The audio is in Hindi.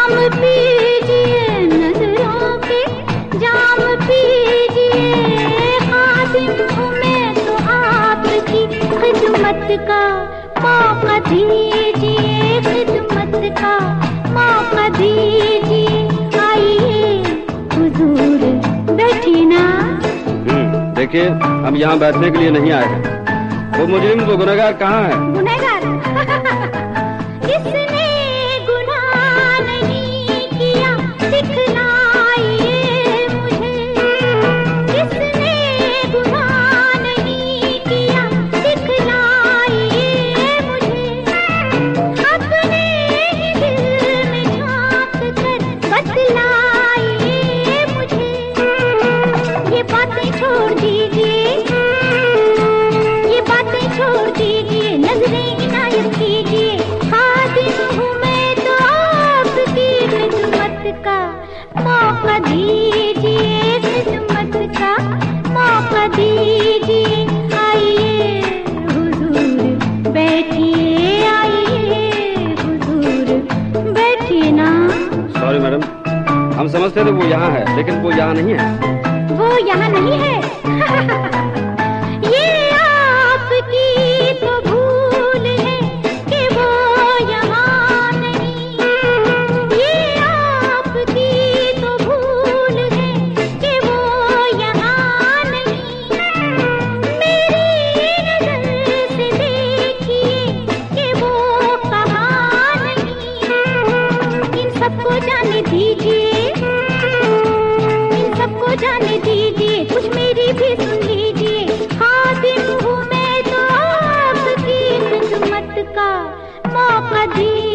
जाम पीजिए नजरों के, जाम पीजिए। खादिम हूँ मैं तो आपकी, खिदमत का मौका दीजिए, खिदमत का मौका दीजिए। आइए हुजूर बैठिए ना। देखिए, हम यहाँ बैठने के लिए नहीं आए हैं। वो मुजरिम, वो गुनहगार कहाँ है? गुनहगार किसने गुनाह नहीं किया, दिखलाइए मुझे। किसने गुनाह नहीं किया, दिखलाइए मुझे। अपने ही दिल में झांक कर बतलाइए मुझे। ये बातें छोड़ दीजिए, ये बातें छोड़ दीजिए, नजरें इनायत कीजिए। खादिम हूँ मैं तो आपकी, खिदमत का मौका दीजिए, खिदमत का मौका दीजिए। आइए हुजूर बैठिए, आइए हुजूर बैठिए ना। सॉरी मैडम, हम समझते थे वो यहाँ है, लेकिन वो यहाँ नहीं है। वो यहाँ नहीं है। ये आपकी तो भूल है कि वो यहाँ नहीं। ये आपकी तो भूल है कि वो यहाँ नहीं। मेरी नजर से देखिए कि वो कहाँ नहीं। इन सबको जाने दीजिए, इन सबको जाने दीजिए, कुछ मेरी भी सुन लीजिए। खादिम हूँ मैं तो आपकी, खिदमत का मौका दीजिए।